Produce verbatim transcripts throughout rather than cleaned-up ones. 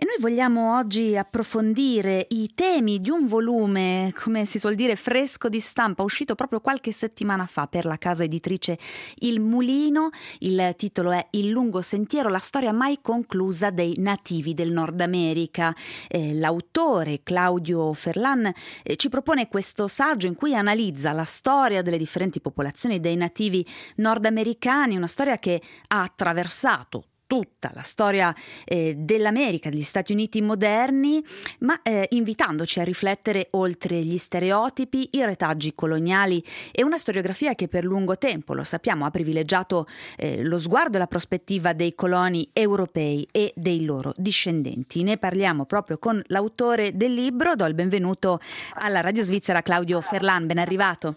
E noi vogliamo oggi approfondire i temi di un volume, come si suol dire, fresco di stampa, uscito proprio qualche settimana fa per la casa editrice Il Mulino. Il titolo è Il lungo sentiero, la storia mai conclusa dei nativi del Nord America. Eh, l'autore Claudio Ferlan eh, ci propone questo saggio in cui analizza la storia delle differenti popolazioni dei nativi nordamericani, una storia che ha attraversato tutta la storia eh, dell'America, degli Stati Uniti moderni, ma eh, invitandoci a riflettere oltre gli stereotipi, i retaggi coloniali e una storiografia che per lungo tempo, lo sappiamo, ha privilegiato eh, lo sguardo e la prospettiva dei coloni europei e dei loro discendenti. Ne parliamo proprio con l'autore del libro. Do il benvenuto alla Radio Svizzera Claudio Ferlan, ben arrivato.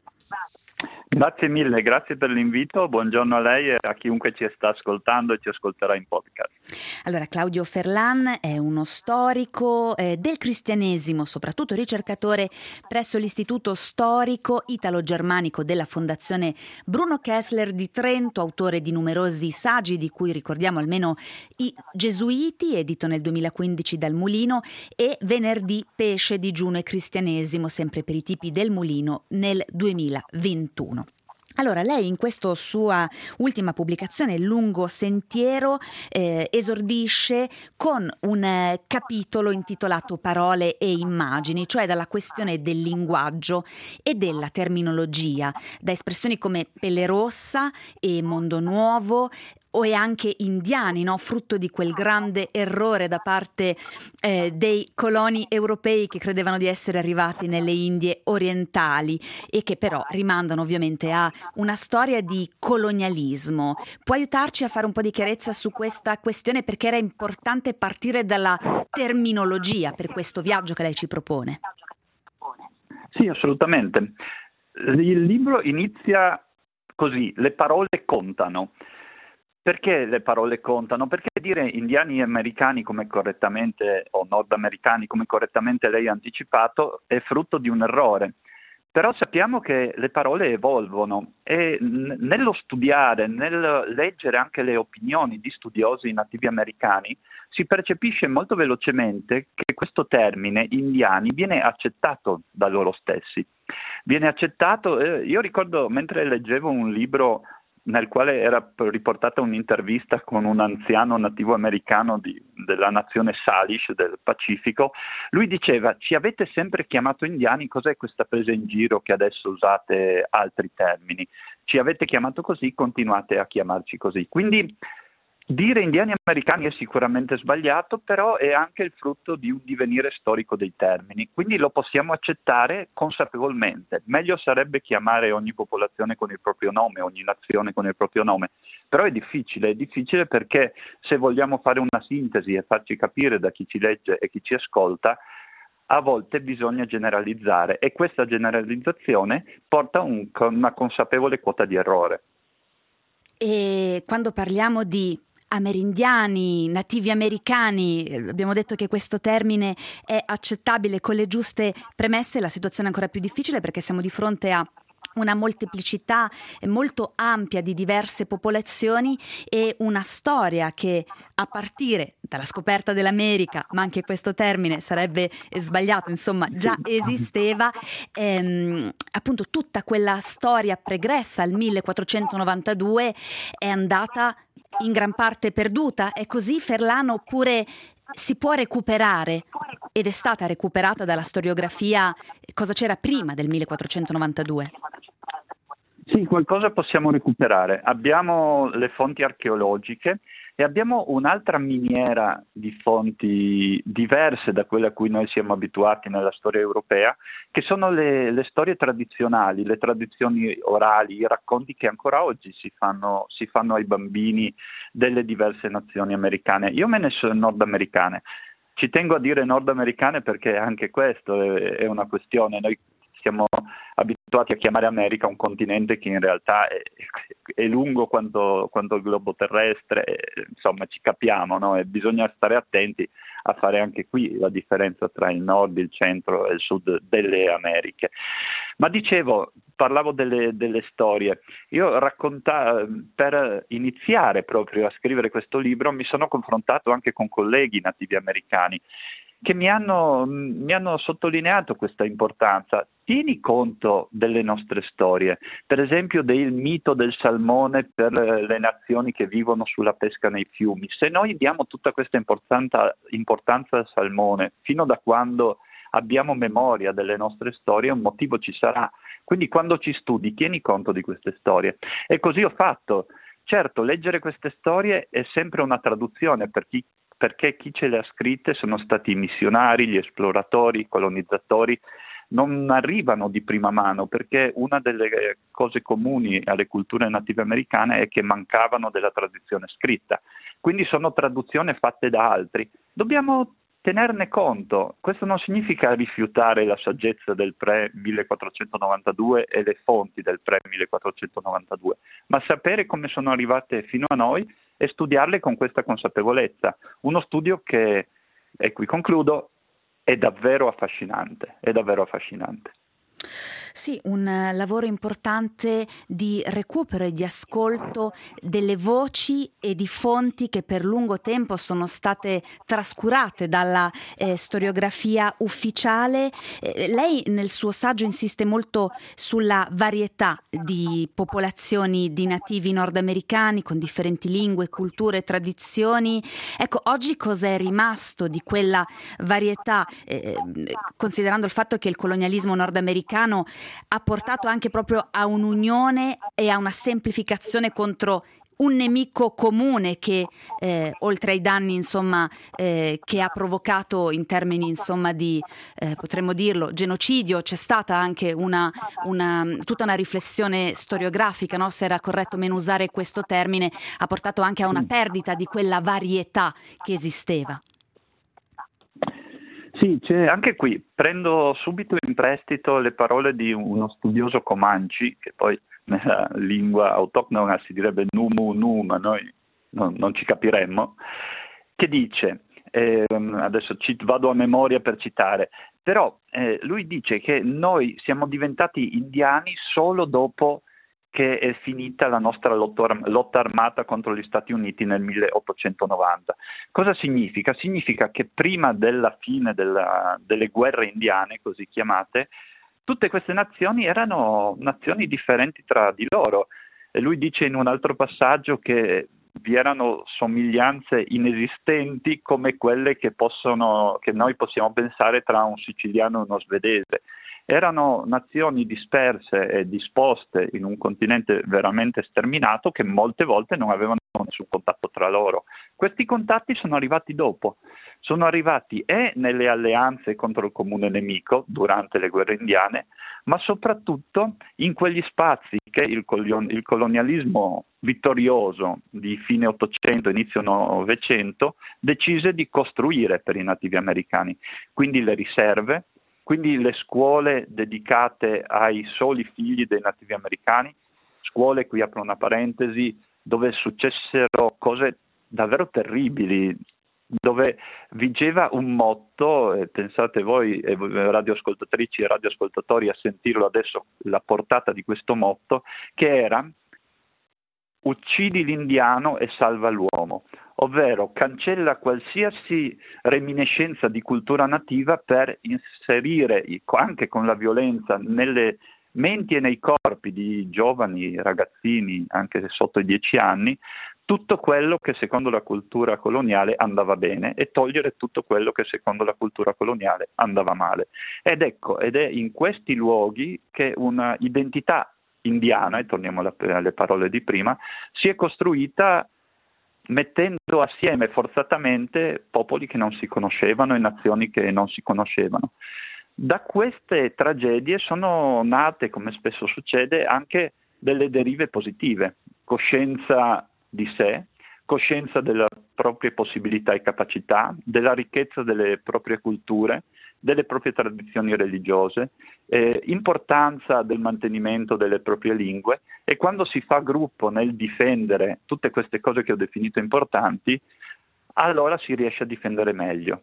Grazie mille, grazie per l'invito, buongiorno a lei e a chiunque ci sta ascoltando e ci ascolterà in podcast. Allora, Claudio Ferlan è uno storico eh, del cristianesimo, soprattutto ricercatore presso l'Istituto Storico Italo-Germanico della Fondazione Bruno Kessler di Trento, autore di numerosi saggi, di cui ricordiamo almeno I Gesuiti, edito nel duemilaquindici dal Mulino, e Venerdì Pesce, digiuno e cristianesimo, sempre per i tipi del Mulino, nel duemilaventuno. Allora, lei in questa sua ultima pubblicazione, Lungo Sentiero, eh, esordisce con un eh, capitolo intitolato Parole e immagini, cioè dalla questione del linguaggio e della terminologia, da espressioni come pelle rossa e mondo nuovo, o e anche indiani, no? Frutto di quel grande errore da parte eh, dei coloni europei che credevano di essere arrivati nelle Indie orientali e che però rimandano ovviamente a una storia di colonialismo. Può aiutarci a fare un po' di chiarezza su questa questione, perché era importante partire dalla terminologia per questo viaggio che lei ci propone? Sì, assolutamente. Il libro inizia così: le parole contano. Perché le parole contano? Perché dire indiani americani come correttamente, o nordamericani come correttamente lei ha anticipato, è frutto di un errore. Però sappiamo che le parole evolvono e n- nello studiare, nel leggere anche le opinioni di studiosi nativi americani, si percepisce molto velocemente che questo termine indiani viene accettato da loro stessi. Viene accettato, eh, io ricordo mentre leggevo un libro nel quale era riportata un'intervista con un anziano nativo americano di, della nazione Salish del Pacifico, lui diceva: ci avete sempre chiamato indiani, cos'è questa presa in giro che adesso usate altri termini? Ci avete chiamato così, continuate a chiamarci così. Quindi dire indiani americani è sicuramente sbagliato, però è anche il frutto di un divenire storico dei termini, quindi lo possiamo accettare consapevolmente. Meglio sarebbe chiamare ogni popolazione con il proprio nome, ogni nazione con il proprio nome, però è difficile, è difficile perché se vogliamo fare una sintesi e farci capire da chi ci legge e chi ci ascolta, a volte bisogna generalizzare e questa generalizzazione porta un, una consapevole quota di errore. E quando parliamo di amerindiani, nativi americani, abbiamo detto che questo termine è accettabile con le giuste premesse, la situazione è ancora più difficile perché siamo di fronte a una molteplicità molto ampia di diverse popolazioni e una storia che, a partire dalla scoperta dell'America, ma anche questo termine sarebbe sbagliato, insomma già esisteva, ehm, appunto tutta quella storia pregressa al millequattrocentonovantadue è andata in gran parte perduta. È così, Ferlan, oppure si può recuperare ed è stata recuperata dalla storiografia cosa c'era prima del millequattrocentonovantadue? Sì, qualcosa possiamo recuperare. Abbiamo le fonti archeologiche e abbiamo un'altra miniera di fonti diverse da quelle a cui noi siamo abituati nella storia europea, che sono le, le storie tradizionali, le tradizioni orali, i racconti che ancora oggi si fanno, si fanno ai bambini delle diverse nazioni americane. Io me ne sono nordamericane. Ci tengo a dire nordamericane perché anche questo è, è una questione. Noi siamo abituati a chiamare America un continente che in realtà è, è lungo quanto, quanto il globo terrestre, e, insomma ci capiamo, no? E bisogna stare attenti a fare anche qui la differenza tra il nord, il centro e il sud delle Americhe. Ma dicevo, parlavo delle, delle storie. Io racconta, per iniziare proprio a scrivere questo libro mi sono confrontato anche con colleghi nativi americani che mi hanno, mi hanno sottolineato questa importanza. Tieni conto delle nostre storie, per esempio del mito del salmone per le nazioni che vivono sulla pesca nei fiumi. Se noi diamo tutta questa importanza, importanza al salmone, fino da quando abbiamo memoria delle nostre storie, un motivo ci sarà. Quindi quando ci studi, tieni conto di queste storie. E così ho fatto. Certo, leggere queste storie è sempre una traduzione per chi perché chi ce le ha scritte sono stati i missionari, gli esploratori, i colonizzatori, non arrivano di prima mano, perché una delle cose comuni alle culture native americane è che mancavano della tradizione scritta. Quindi sono traduzioni fatte da altri. Dobbiamo tenerne conto. Questo non significa rifiutare la saggezza del pre-millequattrocentonovantadue e le fonti del pre-millequattrocentonovantadue, ma sapere come sono arrivate fino a noi e studiarle con questa consapevolezza. Uno studio che, e qui concludo, è davvero affascinante, è davvero affascinante. Sì, un lavoro importante di recupero e di ascolto delle voci e di fonti che per lungo tempo sono state trascurate dalla eh, storiografia ufficiale. Eh, lei nel suo saggio insiste molto sulla varietà di popolazioni di nativi nordamericani con differenti lingue, culture e tradizioni. Ecco, oggi cos'è rimasto di quella varietà, eh, considerando il fatto che il colonialismo nordamericano ha portato anche proprio a un'unione e a una semplificazione contro un nemico comune che eh, oltre ai danni insomma eh, che ha provocato in termini insomma di eh, potremmo dirlo genocidio, c'è stata anche una, una tutta una riflessione storiografica, no? Se era corretto o meno usare questo termine, ha portato anche a una perdita di quella varietà che esisteva. Sì, c'è anche qui, prendo subito in prestito le parole di uno studioso Comanche, che poi nella lingua autoctona si direbbe numu nu, ma noi non, non ci capiremmo, che dice, eh, adesso ci, vado a memoria per citare, però eh, lui dice che noi siamo diventati indiani solo dopo che è finita la nostra lotta armata contro gli Stati Uniti nel milleottocentonovanta. Cosa significa? Significa che prima della fine della, delle guerre indiane, così chiamate, tutte queste nazioni erano nazioni differenti tra di loro. E lui dice in un altro passaggio che vi erano somiglianze inesistenti come quelle che, possono, che noi possiamo pensare tra un siciliano e uno svedese. Erano nazioni disperse e disposte in un continente veramente sterminato che molte volte non avevano nessun contatto tra loro. Questi contatti sono arrivati dopo, sono arrivati e nelle alleanze contro il comune nemico durante le guerre indiane, ma soprattutto in quegli spazi che il, col- il colonialismo vittorioso di fine Ottocento, inizio Novecento decise di costruire per i nativi americani. Quindi le riserve, quindi le scuole dedicate ai soli figli dei nativi americani, scuole, qui apro una parentesi, dove successero cose davvero terribili, dove vigeva un motto, e pensate voi eh, radioascoltatrici e radioascoltatori a sentirlo adesso, la portata di questo motto, che era uccidi l'indiano e salva l'uomo, ovvero cancella qualsiasi reminiscenza di cultura nativa per inserire anche con la violenza nelle menti e nei corpi di giovani ragazzini, anche se sotto i dieci anni, tutto quello che secondo la cultura coloniale andava bene e togliere tutto quello che secondo la cultura coloniale andava male. Ed ecco, ed è in questi luoghi che una identità indiana, e torniamo alle parole di prima, si è costruita mettendo assieme forzatamente popoli che non si conoscevano e nazioni che non si conoscevano. Da queste tragedie sono nate, come spesso succede, anche delle derive positive, coscienza di sé, coscienza delle proprie possibilità e capacità, della ricchezza delle proprie culture, delle proprie tradizioni religiose, eh, importanza del mantenimento delle proprie lingue, e quando si fa gruppo nel difendere tutte queste cose che ho definito importanti, allora si riesce a difendere meglio.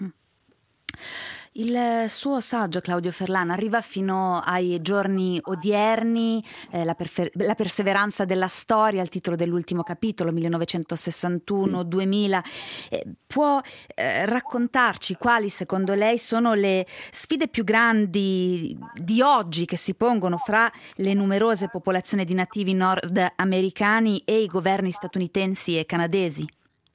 Il suo saggio, Claudio Ferlan, arriva fino ai giorni odierni, eh, la, perfe- la perseveranza della storia, il titolo dell'ultimo capitolo, millenovecentosessantuno duemila. Eh, può eh, raccontarci quali secondo lei sono le sfide più grandi di oggi che si pongono fra le numerose popolazioni di nativi nordamericani e i governi statunitensi e canadesi?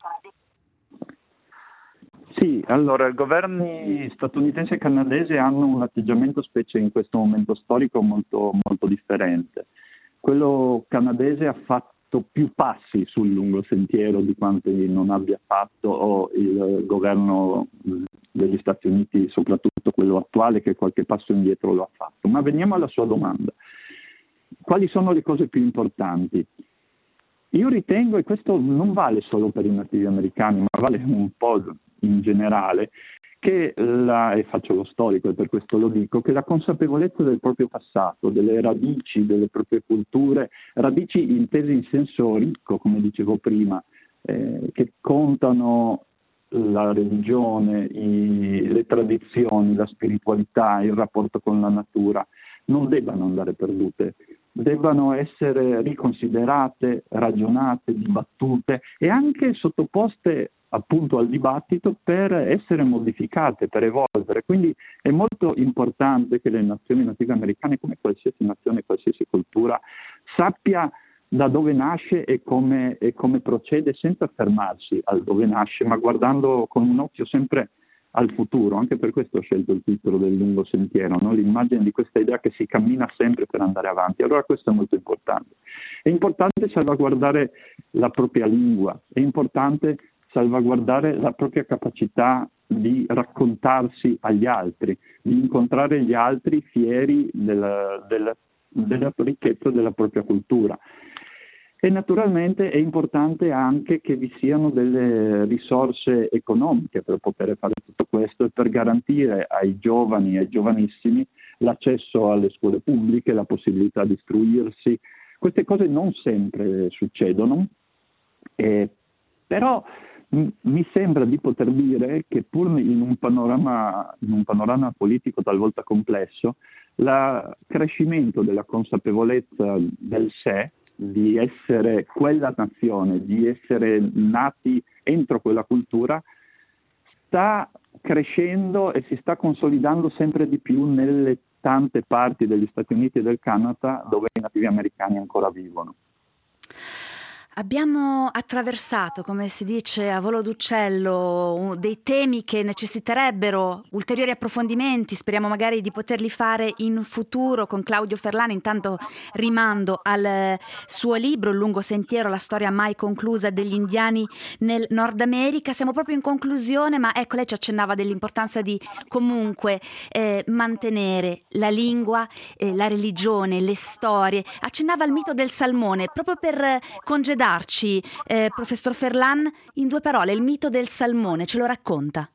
Sì, allora i governi statunitense e canadesi hanno un atteggiamento, specie in questo momento storico, molto, molto differente. Quello canadese ha fatto più passi sul lungo sentiero di quanti non abbia fatto il governo degli Stati Uniti, soprattutto quello attuale, che qualche passo indietro lo ha fatto. Ma veniamo alla sua domanda. Quali sono le cose più importanti? Io ritengo, e questo non vale solo per i nativi americani, ma vale un po' in generale, che la, e faccio lo storico e per questo lo dico, che la consapevolezza del proprio passato, delle radici, delle proprie culture, radici intese in senso ricco, come dicevo prima, eh, che contano la religione, i, le tradizioni, la spiritualità, il rapporto con la natura, non debbano andare perdute, debbano essere riconsiderate, ragionate, dibattute e anche sottoposte appunto al dibattito per essere modificate, per evolvere. Quindi è molto importante che le nazioni native americane, come qualsiasi nazione, qualsiasi cultura, sappia da dove nasce e come, e come procede, senza fermarsi al dove nasce, ma guardando con un occhio sempre al futuro. Anche per questo ho scelto il titolo del lungo sentiero, no? L'immagine di questa idea che si cammina sempre per andare avanti. Allora questo è molto importante. È importante salvaguardare la propria lingua, è importante salvaguardare la propria capacità di raccontarsi agli altri, di incontrare gli altri fieri della, della, della ricchezza della propria cultura. E naturalmente è importante anche che vi siano delle risorse economiche per poter fare tutto questo e per garantire ai giovani e ai giovanissimi l'accesso alle scuole pubbliche, la possibilità di istruirsi. Queste cose non sempre succedono, eh, però m- mi sembra di poter dire che pur in un panorama, in un panorama politico talvolta complesso, il crescimento della consapevolezza del sé, di essere quella nazione, di essere nati entro quella cultura, sta crescendo e si sta consolidando sempre di più nelle tante parti degli Stati Uniti e del Canada dove i nativi americani ancora vivono. Abbiamo attraversato, come si dice a volo d'uccello, dei temi che necessiterebbero ulteriori approfondimenti. Speriamo magari di poterli fare in futuro con Claudio Ferlan. Intanto rimando al suo libro, Il lungo sentiero, la storia mai conclusa degli indiani nel Nord America. Siamo proprio in conclusione, ma ecco, lei ci accennava dell'importanza di comunque eh, mantenere la lingua, eh, la religione, le storie. Accennava al mito del salmone, proprio per congedarci. Eh, professor Ferlan, in due parole, il mito del salmone, ce lo racconta?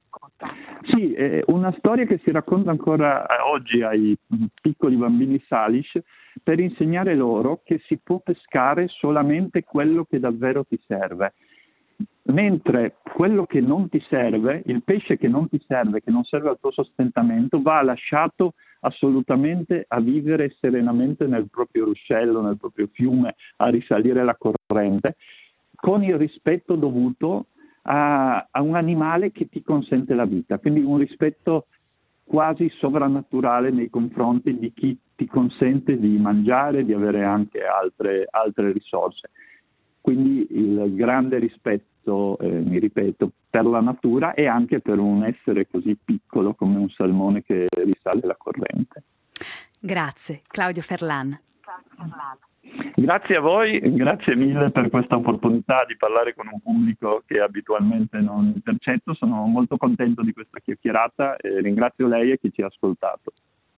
Sì, è una storia che si racconta ancora oggi ai piccoli bambini Salish per insegnare loro che si può pescare solamente quello che davvero ti serve. Mentre quello che non ti serve, il pesce che non ti serve, che non serve al tuo sostentamento, va lasciato assolutamente a vivere serenamente nel proprio ruscello, nel proprio fiume, a risalire la corrente, con il rispetto dovuto a, a un animale che ti consente la vita. Quindi un rispetto quasi sovrannaturale nei confronti di chi ti consente di mangiare, di avere anche altre, altre risorse. Quindi il grande rispetto, eh, mi ripeto, per la natura e anche per un essere così piccolo come un salmone che risale la corrente. Grazie, Claudio Ferlan. Grazie a voi, grazie mille per questa opportunità di parlare con un pubblico che abitualmente non intercetto. Sono molto contento di questa chiacchierata e ringrazio lei e chi ci ha ascoltato.